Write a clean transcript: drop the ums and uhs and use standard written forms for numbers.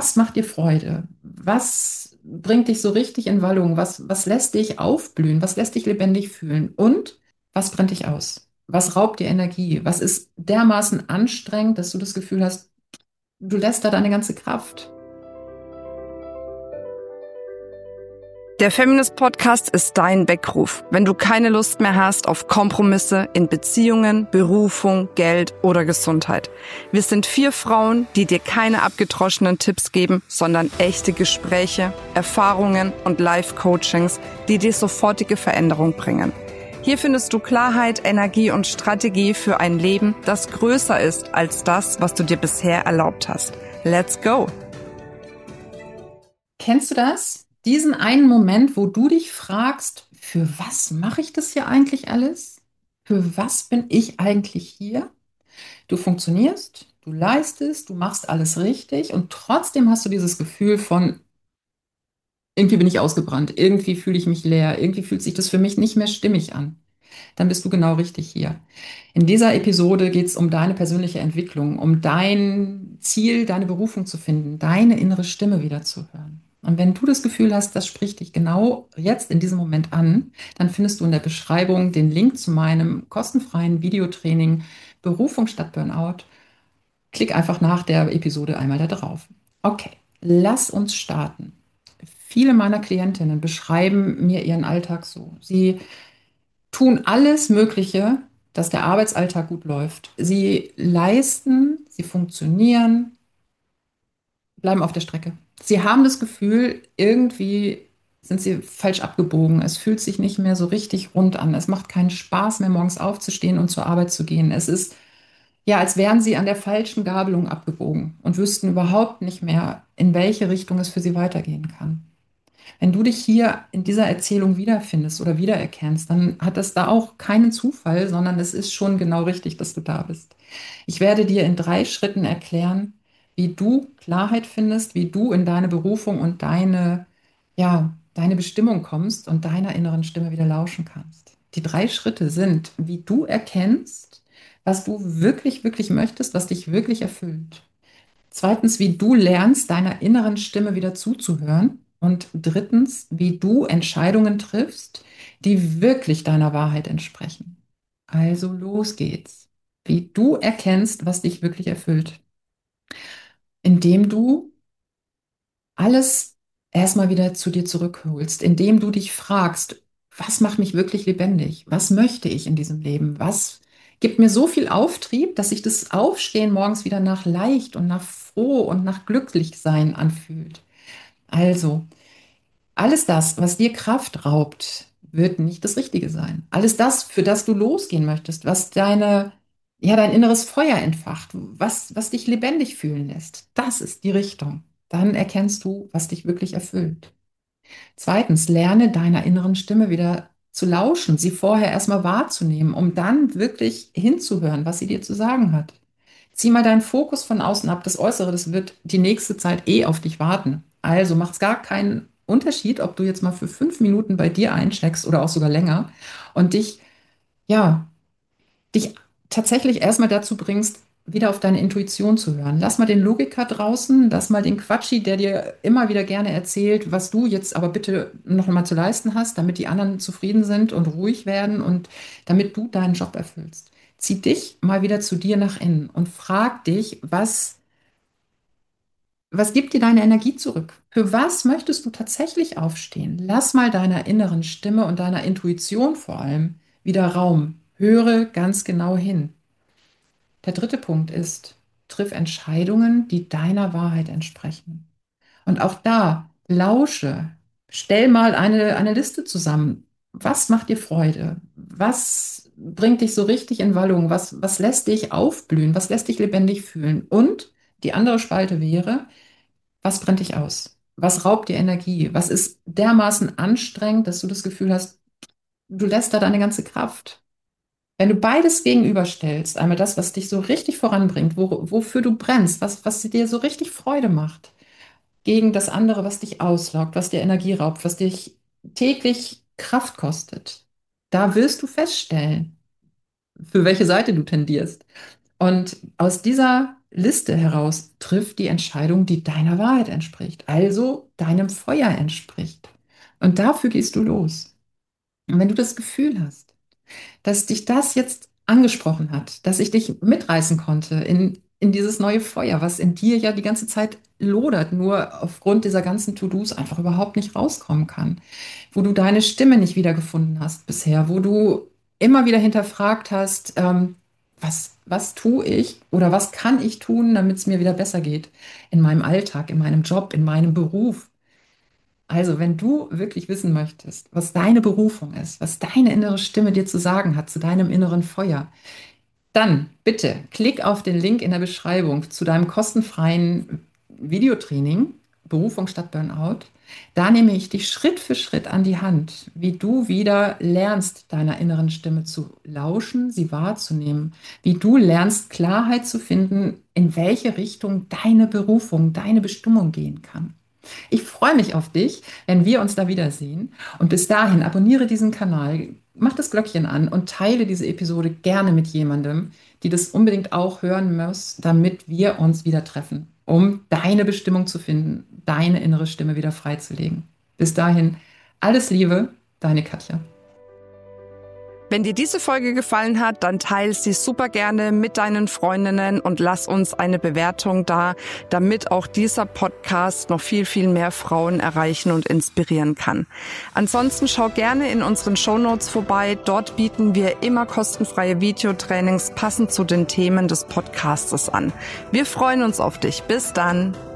Was macht dir Freude? Was bringt dich so richtig in Wallung? Was lässt dich aufblühen? Was lässt dich lebendig fühlen? Und was brennt dich aus? Was raubt dir Energie? Was ist dermaßen anstrengend, dass du das Gefühl hast, du lässt da deine ganze Kraft? Der Feminist Podcast ist dein Weckruf, wenn du keine Lust mehr hast auf Kompromisse in Beziehungen, Berufung, Geld oder Gesundheit. Wir sind 4 Frauen, die dir keine abgedroschenen Tipps geben, sondern echte Gespräche, Erfahrungen und Life-Coachings, die dir sofortige Veränderung bringen. Hier findest du Klarheit, Energie und Strategie für ein Leben, das größer ist als das, was du dir bisher erlaubt hast. Let's go! Kennst du das? Diesen einen Moment, wo du dich fragst, für was mache ich das hier eigentlich alles? Für was bin ich eigentlich hier? Du funktionierst, du leistest, du machst alles richtig und trotzdem hast du dieses Gefühl von, irgendwie bin ich ausgebrannt, irgendwie fühle ich mich leer, irgendwie fühlt sich das für mich nicht mehr stimmig an. Dann bist du genau richtig hier. In dieser Episode geht es um deine persönliche Entwicklung, um dein Ziel, deine Berufung zu finden, deine innere Stimme wieder zu hören. Und wenn du das Gefühl hast, das spricht dich genau jetzt in diesem Moment an, dann findest du in der Beschreibung den Link zu meinem kostenfreien Videotraining Berufung statt Burnout. Klick einfach nach der Episode einmal da drauf. Okay, lass uns starten. Viele meiner Klientinnen beschreiben mir ihren Alltag so. Sie tun alles Mögliche, dass der Arbeitsalltag gut läuft. Sie leisten, sie funktionieren, bleiben auf der Strecke. Sie haben das Gefühl, irgendwie sind sie falsch abgebogen. Es fühlt sich nicht mehr so richtig rund an. Es macht keinen Spaß mehr, morgens aufzustehen und zur Arbeit zu gehen. Es ist ja, als wären sie an der falschen Gabelung abgebogen und wüssten überhaupt nicht mehr, in welche Richtung es für sie weitergehen kann. Wenn du dich hier in dieser Erzählung wiederfindest oder wiedererkennst, dann hat das da auch keinen Zufall, sondern es ist schon genau richtig, dass du da bist. Ich werde dir in 3 Schritten erklären, wie du Klarheit findest, wie du in deine Berufung und deine Bestimmung kommst und deiner inneren Stimme wieder lauschen kannst. Die 3 Schritte sind, wie du erkennst, was du wirklich, wirklich möchtest, was dich wirklich erfüllt. Zweitens, wie du lernst, deiner inneren Stimme wieder zuzuhören. Und drittens, wie du Entscheidungen triffst, die wirklich deiner Wahrheit entsprechen. Also los geht's. Wie du erkennst, was dich wirklich erfüllt, indem du alles erstmal wieder zu dir zurückholst, indem du dich fragst, was macht mich wirklich lebendig? Was möchte ich in diesem Leben? Was gibt mir so viel Auftrieb, dass sich das Aufstehen morgens wieder nach leicht und nach froh und nach glücklich sein anfühlt? Also, alles das, was dir Kraft raubt, wird nicht das Richtige sein. Alles das, für das du losgehen möchtest, was dein inneres Feuer entfacht, was dich lebendig fühlen lässt, das ist die Richtung. Dann erkennst du, was dich wirklich erfüllt. Zweitens, lerne deiner inneren Stimme wieder zu lauschen, sie vorher erstmal wahrzunehmen, um dann wirklich hinzuhören, was sie dir zu sagen hat. Zieh mal deinen Fokus von außen ab. Das Äußere, das wird die nächste Zeit eh auf dich warten. Also macht es gar keinen Unterschied, ob du jetzt mal für 5 Minuten bei dir eincheckst oder auch sogar länger und ja, dich tatsächlich erstmal dazu bringst, wieder auf deine Intuition zu hören. Lass mal den Logiker draußen, lass mal den Quatschi, der dir immer wieder gerne erzählt, was du jetzt aber bitte noch mal zu leisten hast, damit die anderen zufrieden sind und ruhig werden und damit du deinen Job erfüllst. Zieh dich mal wieder zu dir nach innen und frag dich, was gibt dir deine Energie zurück? Für was möchtest du tatsächlich aufstehen? Lass mal deiner inneren Stimme und deiner Intuition vor allem wieder Raum. Höre ganz genau hin. Der dritte Punkt ist, triff Entscheidungen, die deiner Wahrheit entsprechen. Und auch da, lausche, stell mal eine Liste zusammen. Was macht dir Freude? Was bringt dich so richtig in Wallung? Was lässt dich aufblühen? Was lässt dich lebendig fühlen? Und die andere Spalte wäre, was brennt dich aus? Was raubt dir Energie? Was ist dermaßen anstrengend, dass du das Gefühl hast, du lässt da deine ganze Kraft? Wenn du beides gegenüberstellst, einmal das, was dich so richtig voranbringt, wofür du brennst, was dir so richtig Freude macht, gegen das andere, was dich auslaugt, was dir Energie raubt, was dich täglich Kraft kostet, da wirst du feststellen, für welche Seite du tendierst. Und aus dieser Liste heraus, triff die Entscheidung, die deiner Wahrheit entspricht, also deinem Feuer entspricht. Und dafür gehst du los. Und wenn du das Gefühl hast, dass dich das jetzt angesprochen hat, dass ich dich mitreißen konnte in dieses neue Feuer, was in dir ja die ganze Zeit lodert, nur aufgrund dieser ganzen To-Dos einfach überhaupt nicht rauskommen kann, wo du deine Stimme nicht wiedergefunden hast bisher, wo du immer wieder hinterfragt hast, was tue ich oder was kann ich tun, damit es mir wieder besser geht in meinem Alltag, in meinem Job, in meinem Beruf. Also, wenn du wirklich wissen möchtest, was deine Berufung ist, was deine innere Stimme dir zu sagen hat, zu deinem inneren Feuer, dann bitte klick auf den Link in der Beschreibung zu deinem kostenfreien Videotraining, Berufung statt Burnout. Da nehme ich dich Schritt für Schritt an die Hand, wie du wieder lernst, deiner inneren Stimme zu lauschen, sie wahrzunehmen, wie du lernst, Klarheit zu finden, in welche Richtung deine Berufung, deine Bestimmung gehen kann. Ich freue mich auf dich, wenn wir uns da wiedersehen. Und bis dahin abonniere diesen Kanal, mach das Glöckchen an und teile diese Episode gerne mit jemandem, die das unbedingt auch hören muss, damit wir uns wieder treffen, um deine Bestimmung zu finden, deine innere Stimme wieder freizulegen. Bis dahin, alles Liebe, deine Katja. Wenn dir diese Folge gefallen hat, dann teile sie super gerne mit deinen Freundinnen und lass uns eine Bewertung da, damit auch dieser Podcast noch viel, viel mehr Frauen erreichen und inspirieren kann. Ansonsten schau gerne in unseren Shownotes vorbei. Dort bieten wir immer kostenfreie Videotrainings passend zu den Themen des Podcastes an. Wir freuen uns auf dich. Bis dann.